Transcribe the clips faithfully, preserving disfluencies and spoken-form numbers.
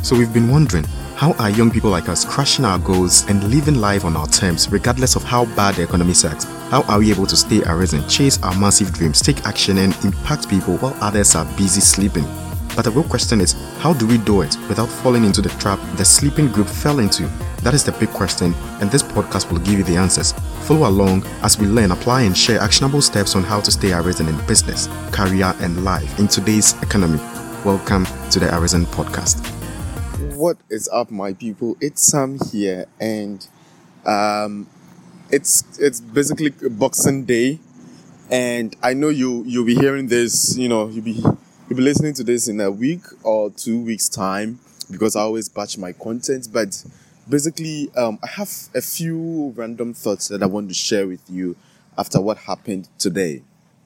So we've been wondering, how are young people like us crushing our goals and living life on our terms regardless of how bad the economy sucks? How are we able to stay arisen, chase our massive dreams, take action and impact people while others are busy sleeping? But the real question is, how do we do it without falling into the trap the sleeping group fell into? That is the big question, and this podcast will give you the answers. Follow along as we learn, apply and share actionable steps on how to stay arisen in business, career and life in today's economy. Welcome to the Arisen Podcast. What is up, my people? It's Sam here, and um, it's it's basically Boxing Day, and I know you you'll be hearing this. You know, you'll be you'll be listening to this in a week or two weeks time because I always batch my content. But basically, um, I have a few random thoughts that I want to share with you after what happened today.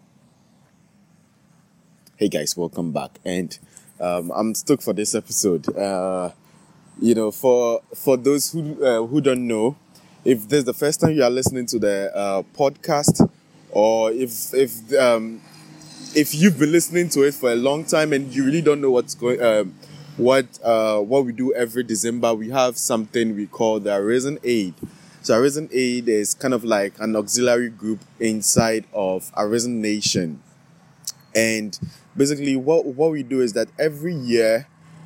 Hey guys, welcome back, and um, I'm stoked for this episode. Uh, you know, for for those who uh, who don't know, if this is the first time you are listening to the uh, podcast, or if if um, if you've been listening to it for a long time and you really don't know what's going, um, what uh, what we do every December, we have something we call the Arisen Aid. So Arisen Aid is kind of like an auxiliary group inside of Arisen Nation. And basically what, what we do is that every year,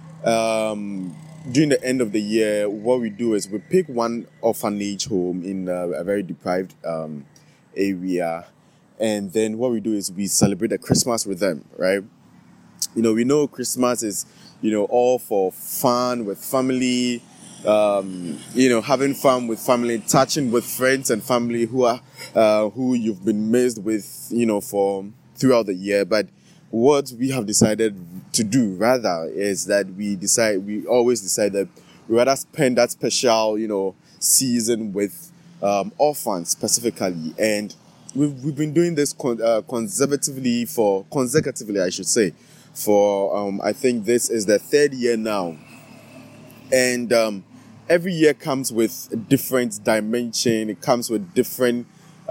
um, during the end of the year, what we do is we pick one orphanage home in a, a very deprived um, area. And then what we do is we celebrate the Christmas with them, right? You know, we know Christmas is, you know, all for fun with family, um, you know, having fun with family, touching with friends and family who are, uh, who you've been missed with, you know, for throughout the year. But what we have decided to do rather is that we decide we always decide that we rather spend that special, you know, season with um, orphans specifically, and we've we've been doing this con- uh, conservatively for consecutively, I should say, for um, I think this is the third year now, and um, every year comes with a different dimension. It comes with different,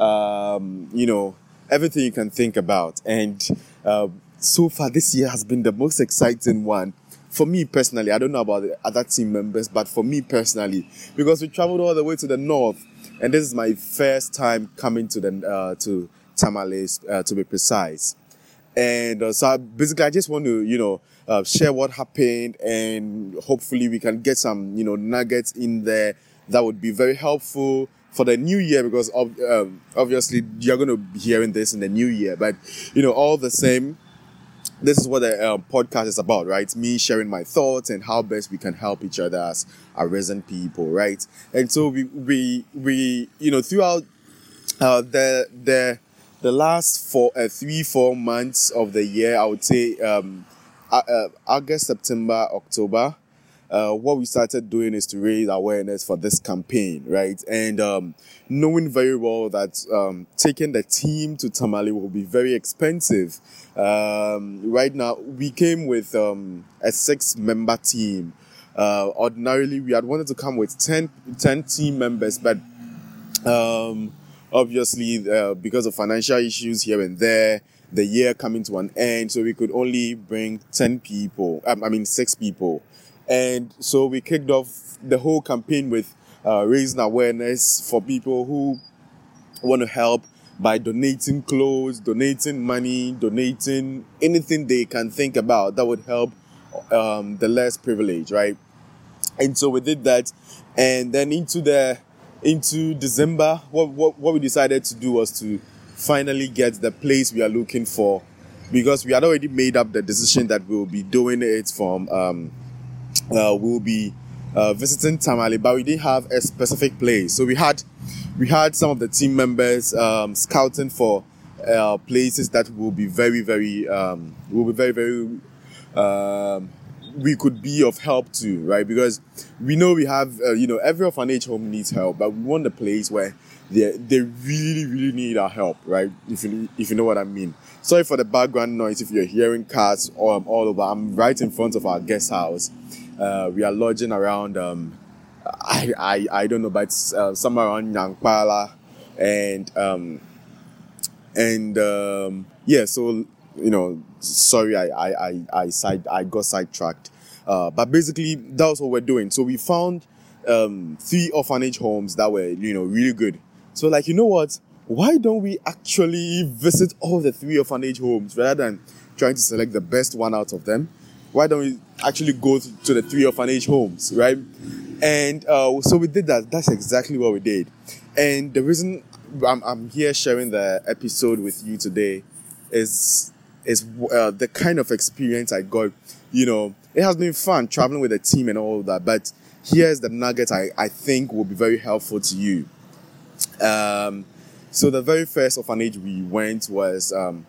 um, you know. everything you can think about. And uh, so far this year has been the most exciting one for me personally. I don't know about the other team members, but for me personally, because we traveled all the way to the north, and this is my first time coming to the uh, to Tamale, uh, to be precise. And uh, so I, basically I just want to, you know, uh, share what happened, and hopefully we can get some, you know, nuggets in there that would be very helpful for the new year, because of, um, obviously you're going to be hearing this in the new year. But, you know, all the same, this is what the uh, podcast is about, right? Me sharing my thoughts and how best we can help each other as arisen people, right? And so we, we, we you know, throughout uh, the, the, the last four, uh, three, four months of the year, I would say um, uh, uh, August, September, October, Uh, what we started doing is to raise awareness for this campaign, right? And um, knowing very well that um, taking the team to Tamale will be very expensive. Um, right now, we came with um, a six-member team. Uh, ordinarily, we had wanted to come with ten, ten team members, but um, obviously, uh, because of financial issues here and there, the year coming to an end, so we could only bring ten people, um, I mean six people. And so we kicked off the whole campaign with uh, raising awareness for people who want to help by donating clothes, donating money, donating anything they can think about that would help um, the less privileged, right? And so we did that. And then into the into December, what, what, what we decided to do was to finally get the place we are looking for, because we had already made up the decision that we will be doing it from... Um, Uh, we'll be uh, visiting Tamale, but we didn't have a specific place. So we had we had some of the team members um, scouting for uh, places that will be very, very, um, will be very, very, um, we could be of help to, right? Because we know we have, uh, you know, every orphanage home needs help, but we want a place where they they really, really need our help, right? If you if you know what I mean. Sorry for the background noise if you're hearing cars um, all over. I'm right in front of our guest house. Uh, we are lodging around, um, I, I I don't know, but it's uh, somewhere around Nyankpala, and um, and um, yeah. So you know, sorry, I I I I side I got sidetracked. Uh, but basically, that was what we're doing. So we found um, three orphanage homes that were, you know, really good. So like, you know what? Why don't we actually visit all the three orphanage homes rather than trying to select the best one out of them? Why don't we actually go to the three orphanage homes, right? And uh, so we did that. That's exactly what we did. And the reason I'm, I'm here sharing the episode with you today is is uh, the kind of experience I got. You know, it has been fun traveling with a team and all that. But here's the nugget I, I think will be very helpful to you. Um, so the very first orphanage we went was, um,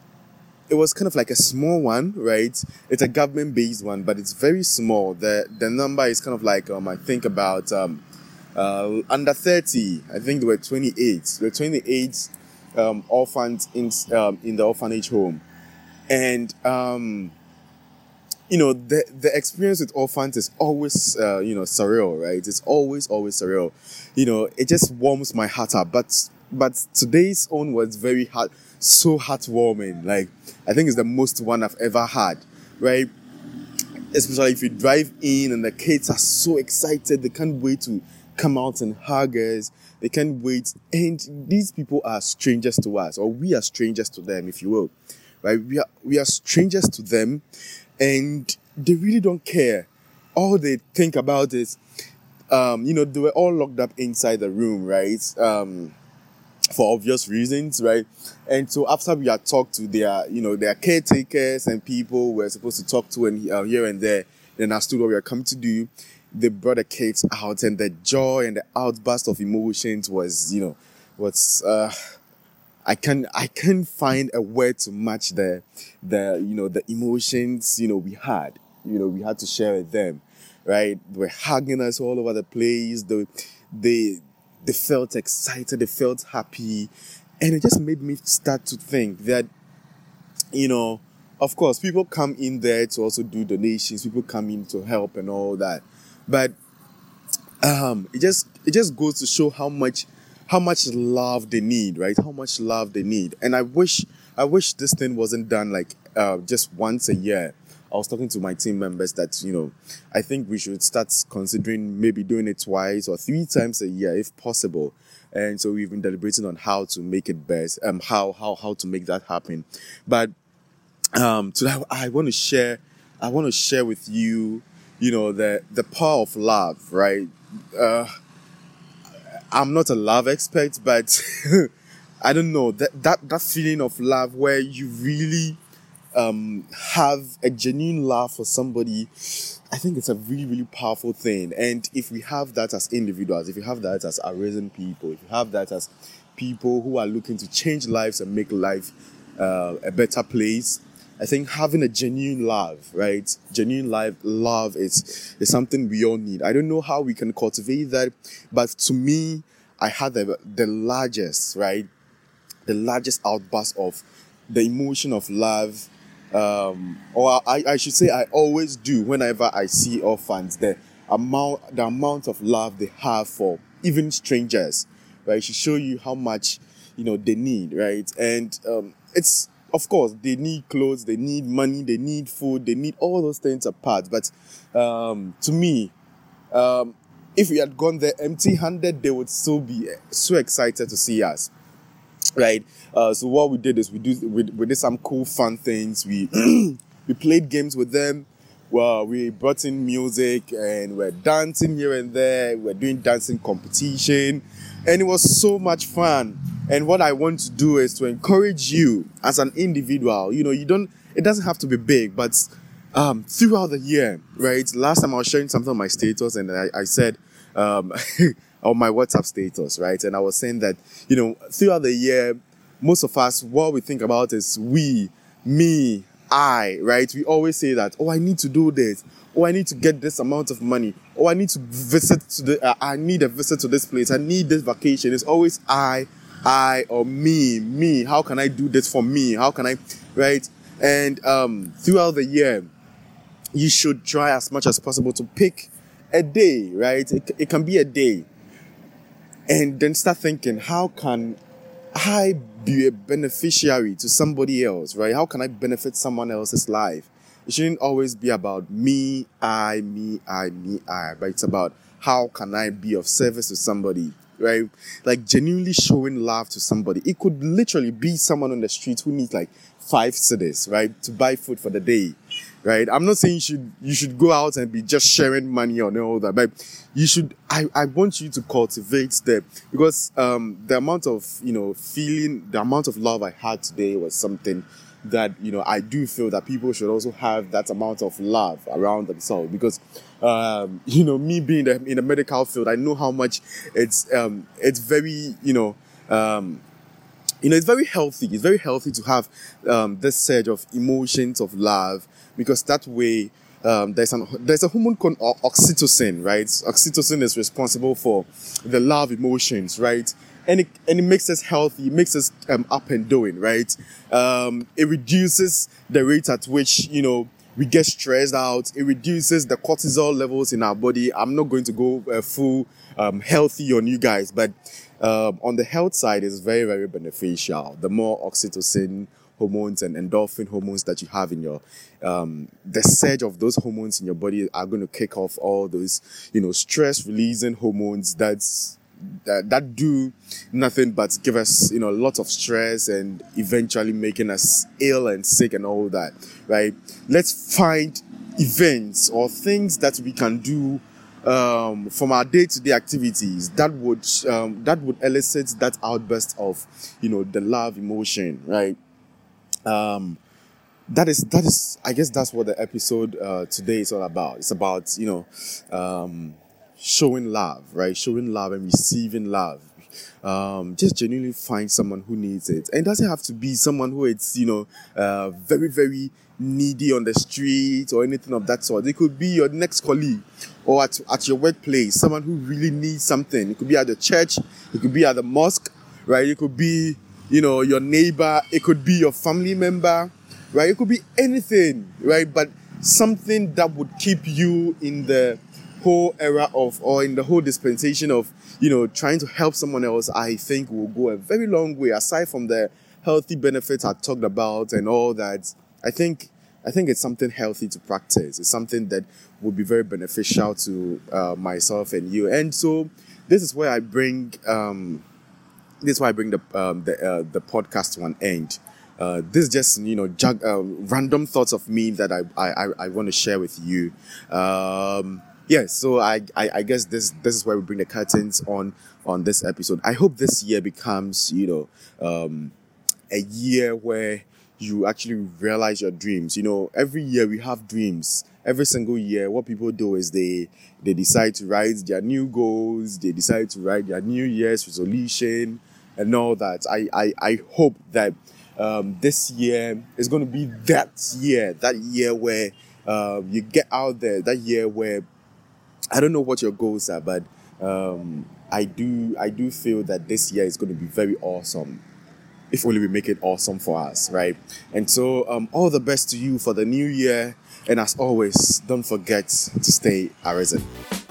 it was kind of like a small one, right? It's a government-based one, but it's very small. The the number is kind of like, um, I think about um, uh, under thirty. I think there were twenty-eight. There were twenty-eight um, orphans in um, in the orphanage home, and um, you know the the experience with orphans is always uh, you know surreal, right? It's always always surreal. You know, it just warms my heart up. But but today's own was very hard. So heartwarming. Like, I think it's the most one I've ever had, right? Especially if you drive in and the kids are so excited, they can't wait to come out and hug us. They can't wait. And these people are strangers to us, or we are strangers to them, if you will, right? We are we are strangers to them, and they really don't care. All they think about is, um, you know, they were all locked up inside the room, right? Um, for obvious reasons, right? And so after we had talked to their, you know, their caretakers and people we're supposed to talk to and uh, here and there, then understood what we were coming to do. They brought the kids out, and the joy and the outburst of emotions was, you know, was uh, I can I can't find a word to match the the you know the emotions you know we had. You know, we had to share with them, right? They were hugging us all over the place. They they They felt excited, they felt happy, and it just made me start to think that, you know, of course, people come in there to also do donations, people come in to help and all that, but um, it just it just goes to show how much how much love they need, right? How much love they need, and I wish I wish this thing wasn't done like uh, just once a year. I was talking to my team members that, you know, I think we should start considering maybe doing it twice or three times a year if possible. And so we've been deliberating on how to make it best, um, how how how to make that happen. But um, today I want to share, I want to share with you, you know, the the power of love, right? Uh, I'm not a love expert, but I don't know that that that feeling of love where you really Um, have a genuine love for somebody. I think it's a really, really powerful thing. And if we have that as individuals, if you have that as arisen people, if you have that as people who are looking to change lives and make life uh, a better place, I think having a genuine love, right? Genuine life, love is, is something we all need. I don't know how we can cultivate that, but to me, I had the, the largest, right? The largest outburst of the emotion of love. Um, or I, I should say I always do whenever I see orphans, the amount the amount of love they have for even strangers, right? It should show you how much, you know, they need, right? And um, it's, of course, they need clothes, they need money, they need food, they need all those things apart. But um, to me, um, if we had gone there empty-handed, they would still be so excited to see us. Right, uh, so what we did is we do we, we did some cool fun things. We we played games with them. Well, we brought in music and we're dancing here and there. We're doing dancing competition, and it was so much fun. And what I want to do is to encourage you as an individual. You know, you don't. It doesn't have to be big, but um, throughout the year, right? Last time I was sharing something on my status, and I, I said. Um, on my WhatsApp status, right? And I was saying that, you know, throughout the year, most of us, what we think about is we, me, I, right? We always say that, oh, I need to do this. Oh, I need to get this amount of money. Oh, I need to visit to the, uh, I need a visit to this place. I need this vacation. It's always I, I, or me, me. How can I do this for me? How can I, right? And um, throughout the year, you should try as much as possible to pick a day, right? It, it can be a day. And then start thinking, how can I be a beneficiary to somebody else, right? How can I benefit someone else's life? it shouldn't always be about me, I, me, I, me, I, but it's about how can I be of service to somebody, right? Like genuinely showing love to somebody. It could literally be someone on the street who needs like five cedis, right, to buy food for the day, right? I'm not saying you should you should go out and be just sharing money or all that, but you should. I, I want you to cultivate the because um the amount of you know feeling, the amount of love I had today was something that you know I do feel that people should also have that amount of love around themselves, because um you know me being in the, in the medical field, I know how much it's um it's very you know um you know it's very healthy it's very healthy to have um this surge of emotions of love, because that way um there's an there's a hormone called oxytocin, right? Oxytocin is responsible for the love emotions, right? And it, and it makes us healthy, it makes us um, up and doing, right? Um, it reduces the rate at which, you know, we get stressed out. It reduces the cortisol levels in our body. I'm not going to go uh, full um, healthy on you guys, but um, on the health side, it's very, very beneficial. The more oxytocin hormones and endorphin hormones that you have in your, um, the surge of those hormones in your body are going to kick off all those, you know, stress-releasing hormones that's That, that do nothing but give us, you know, lots of stress and eventually making us ill and sick and all that, right? Let's find events or things that we can do um, from our day-to-day activities that would um, that would elicit that outburst of, you know, the love emotion, right? Um, that is that is I guess that's what the episode uh, today is all about. It's about, you know, um, showing love, right? Showing love and receiving love. Um, just genuinely find someone who needs it. And it doesn't have to be someone who is, you know, uh, very, very needy on the street or anything of that sort. It could be your next colleague or at, at your workplace, someone who really needs something. It could be at the church. It could be at the mosque, right? It could be, you know, your neighbor. It could be your family member, right? It could be anything, right? But something that would keep you in the whole era of, or in the whole dispensation of, you know, trying to help someone else, I think will go a very long way. Aside from the healthy benefits I talked about and all that, I think I think it's something healthy to practice. It's something that would be very beneficial to uh, myself and you. And so this is where I bring um, this is why I bring the um, the uh, the podcast to an end. Uh, this is just, you know, jug, uh, random thoughts of me that I I, I want to share with you. Um, Yeah, so I, I I guess this this is where we bring the curtains on on this episode. I hope this year becomes, you know, um, a year where you actually realize your dreams. You know, every year we have dreams. Every single year, what people do is they they decide to write their new goals. They decide to write their New Year's resolution and all that. I I, I hope that um, this year is going to be that year, that year where uh, you get out there, that year where I don't know what your goals are, but um, I do I do feel that this year is going to be very awesome. If only we make it awesome for us, right? And so um, all the best to you for the new year. And as always, don't forget to stay arisen.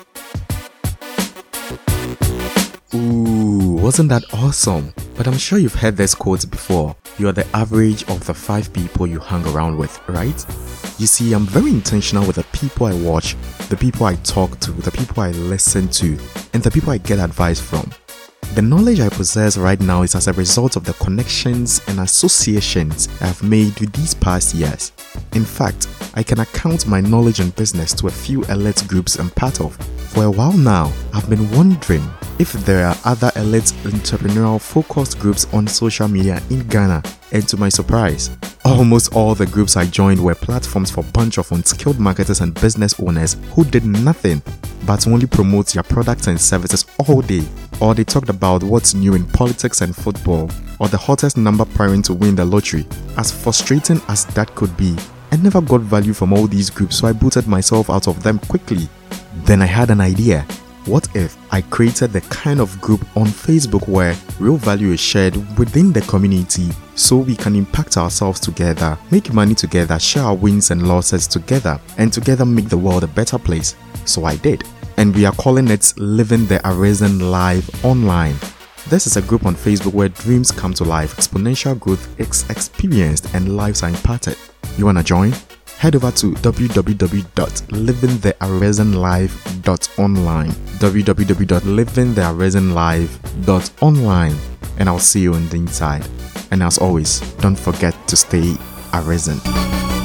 Ooh, wasn't that awesome? But I'm sure you've heard this quote before. You are the average of the five people you hang around with, right? You see, I'm very intentional with the people I watch, the people I talk to, the people I listen to, and the people I get advice from. The knowledge I possess right now is as a result of the connections and associations I've made with these past years. In fact, I can account my knowledge and business to a few elite groups I'm part of. For a while now, I've been wondering if there are other elite entrepreneurial focused groups on social media in Ghana, and to my surprise, almost all the groups I joined were platforms for a bunch of unskilled marketers and business owners who did nothing but only promote their products and services all day. Or they talked about what's new in politics and football, or the hottest number pairing to win the lottery. As frustrating as that could be, I never got value from all these groups, so I booted myself out of them quickly. Then I had an idea. What if I created the kind of group on Facebook where real value is shared within the community so we can impact ourselves together, make money together, share our wins and losses together, and together make the world a better place? So I did. And we are calling it Living the Arisen Live Online. This is a group on Facebook where dreams come to life, exponential growth is experienced, and lives are imparted. You wanna join? head over to w w w dot living the arisen life dot online. w w w dot living the arisen life dot online. And I'll see you on the inside. And as always, don't forget to stay arisen.